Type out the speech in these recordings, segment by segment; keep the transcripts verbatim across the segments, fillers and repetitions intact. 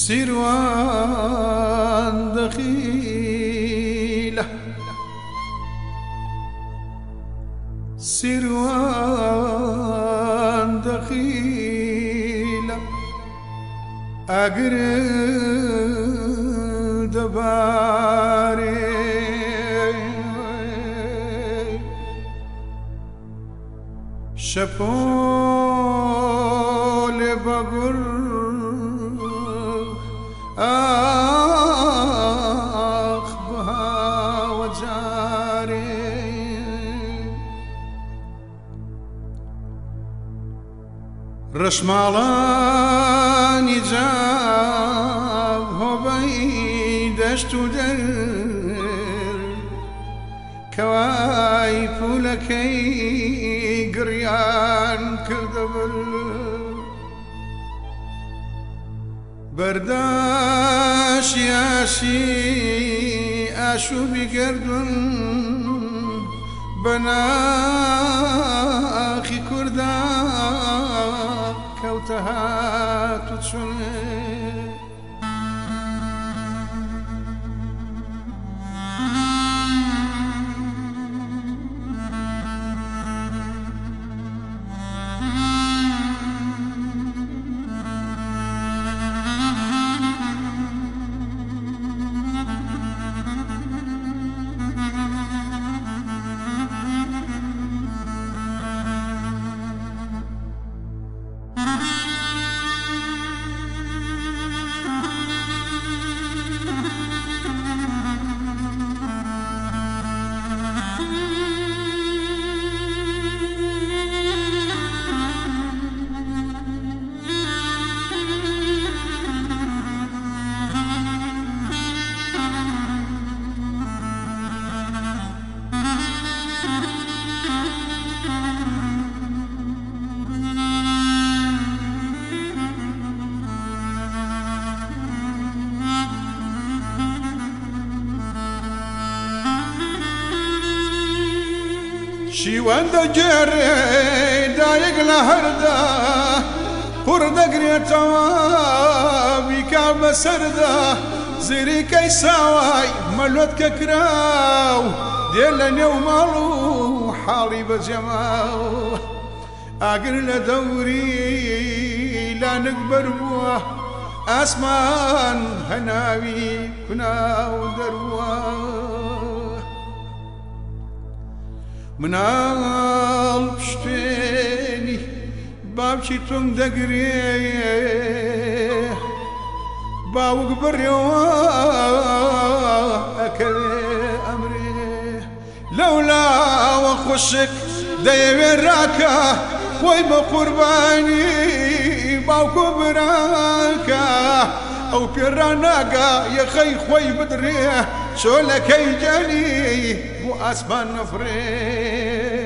سیروان دخيلة سیروان دخيلة أقرد باري شپول بگر آخ بها وجاري رشمالاني جاب هو بيدشت در كواي فولكي قريان كذبل برداش ياشي أشو بقردن بناخي كردا كوتها تتشني شيوان دجري دايق لهردا قرد قريتا بكعب سردا زيري كيساواي ملوت ككراو ديلني ومالو حالي بجماو اقر لدوري لا نكبر بوه اسمان هناوي كناو درواه منال پشتێنی بابچی تۆم دەگرێ باوک بڕێەوە ئەکەوێ ئەمرێ لەولاوە خۆشک دەیەوێ ڕاکە خۆی بە قوربانی باوکۆ براکە ئەو پێڕاناگا یەخەی خۆی بدرێ چۆلەکەی جەنی بۆ ئاسمان نەفرێ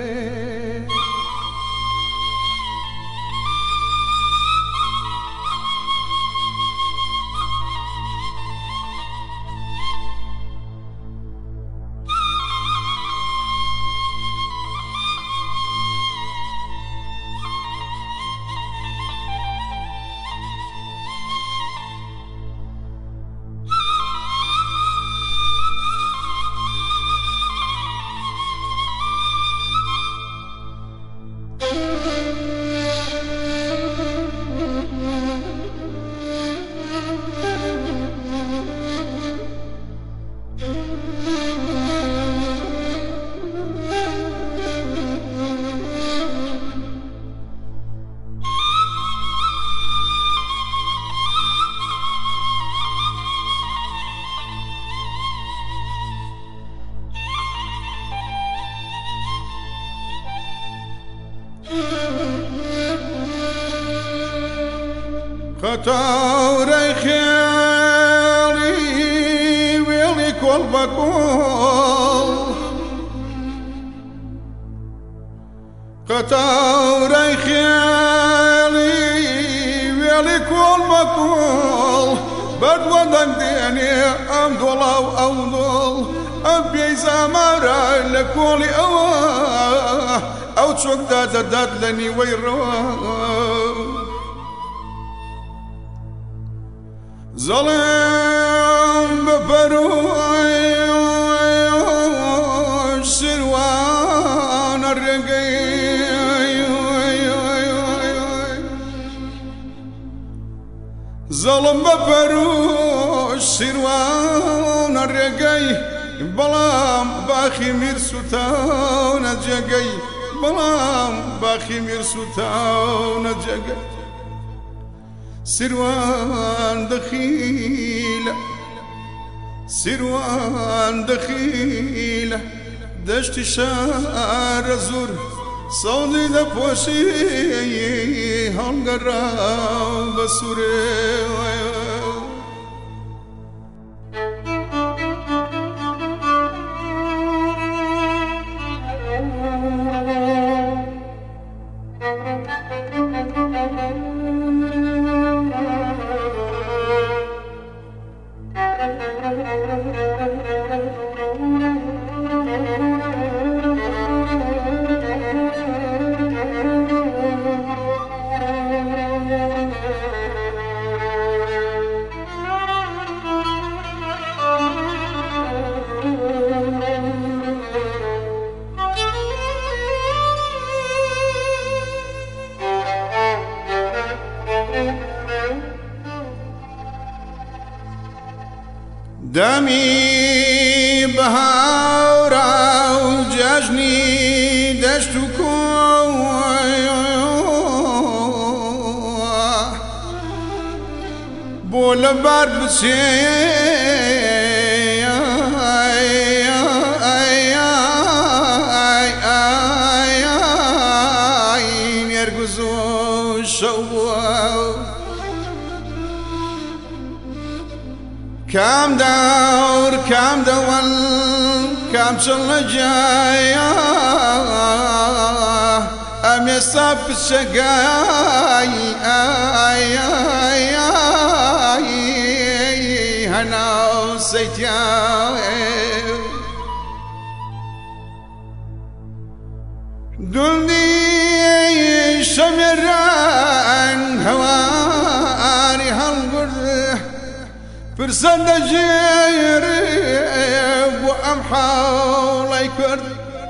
خطوري خيالي ويلي كل بكول خطوري خيالي ويلي كل بكول بدودن ديني ام دولاو او دول ام بيزا مرا لكولي او او تشوك داد داد لني ويرو زەڵێم بەپەروش سروانە ڕێگەی زەڵم بەپەروش سروانە ڕێگەی بەڵام باخی میرسوتاونە جێگەی بەڵام باخی میرسوتاونە جێگەی سروان دخيلة سروان دخيلة دشت شار زور صوتي دبوشي هنقرا بسوري دمي بهاورا وجاجني دشتكو بولا بارد بسي يرقزو شوال كام دور كام دول كام شل جايا أم يصاب الشقاي آي آي آي هنا وسيتياي دلني شمران هواني هالقر فرسان جيري وأمحاولي كرد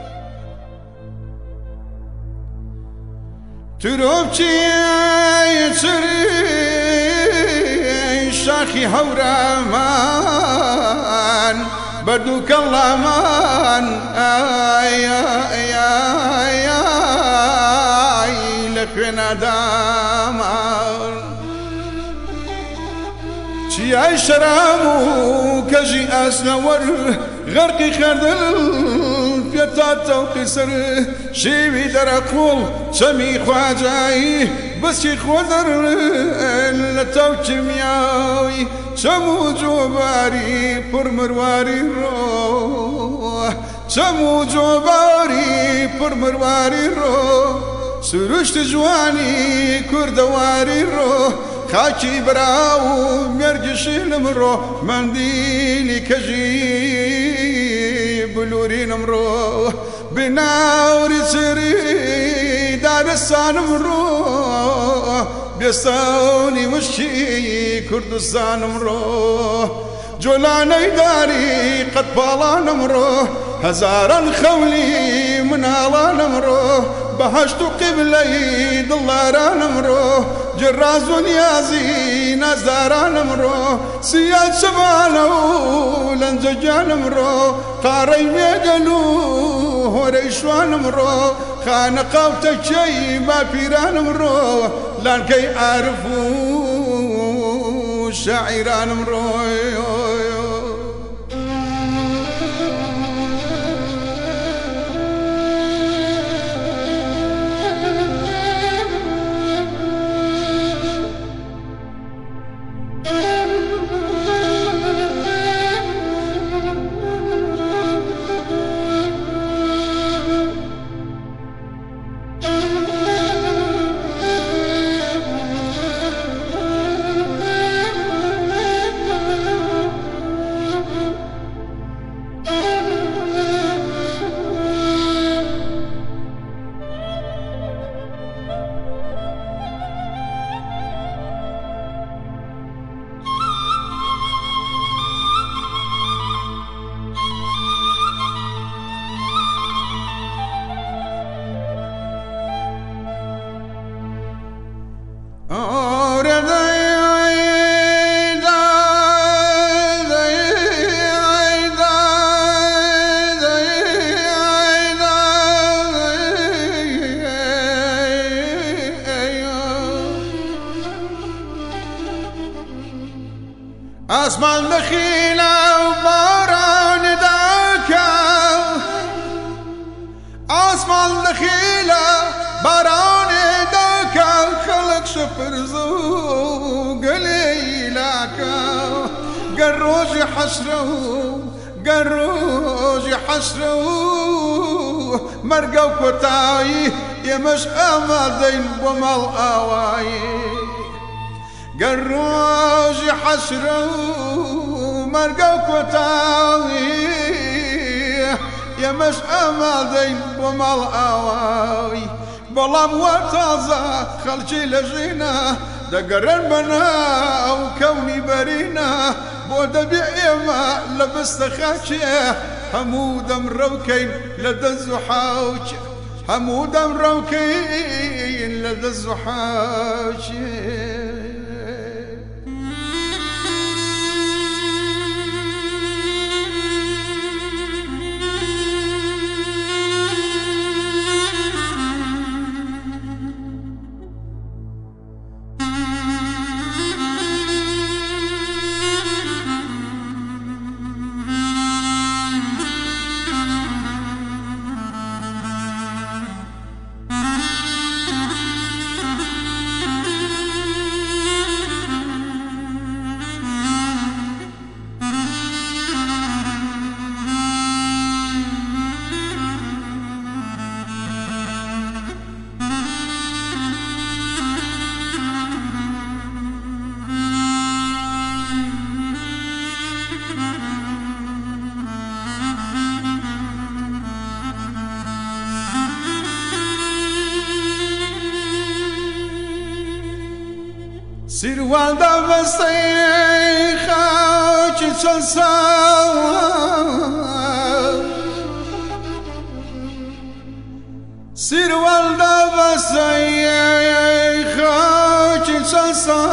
تروبتي يسري شاخي هورامان بدوك الله مان آي آي آي آي لفنا دامان شي شرامو كجي أسنور غرقي خردل فيتا توقسر شيوي درقول شمي خواجاي بسي خودر لتو كيمياوي شمو جوباري پر مرواري رو شمو جوباري پر مرواري رو سرشت جواني كردواري رو خاكي براو مرجشي المرو منديلي كجي بلوري نمرو بناوري سري دار السان مرو بيستوني مشي كردستان مرو جولاني داري قد بالا نمرو هزارا خولي من هلا نمرو بهشت قبلي دلارا نمرو جراز ونيازي نزارا نمرو سياد شبانو لنزجا نمرو قاري ميقلو هوريشوان نمرو خانقاو تكشي ما بيران نمرو لانكي عارفو شاعران نمرو حسره قروج حسره مرقو كتاي يمش أمدين بمال آواي قروج حسره مرقو كتاي يمش أمدين بمال آواي بلام وتازا خلشي لجينا دقرن بنا وكوني برينا بودا بيما لبست خاشيه حمودا مروكين لدى الزحاوش حمودا مروكين لدى الزحاوش سير والدا بسيخا تشنسا سير والدا بسيخا تشنسا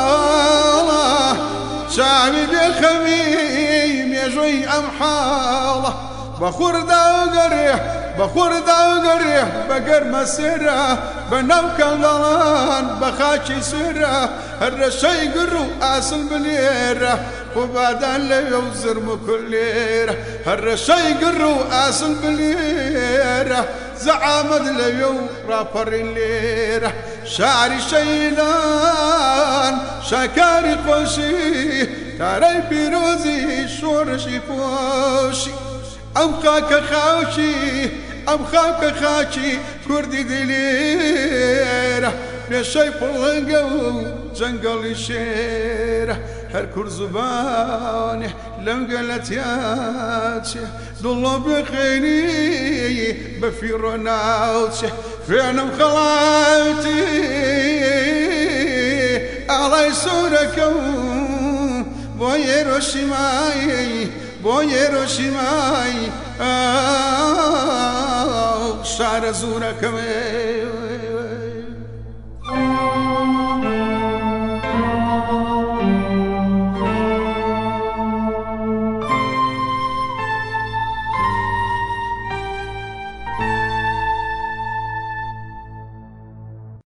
شعبي بخميم يجوي أمحالة بخور دا وقريح بخور دا وقريح بقر مسيرة بنوك الضلان بخاشي سيرة الرشي قرو أصل بليرة وبعدا ليوزر مكليرة الرشي قرو أصل بليرة زعامد ليو رابر الليرة شعري شيلان شكاري خوشي تاري بيروزي شورشي فوشي أبخاك خاوشي أبخاك خاشي كردي دليرة لشي فلنقو جنقل الشيرة هالكر زباني لم قلت ياتي ضلوا بخيني بفير ناوتي فعلا خلاتي علي سوركم بويرو شماي بويرو شماي آه شعر زوركم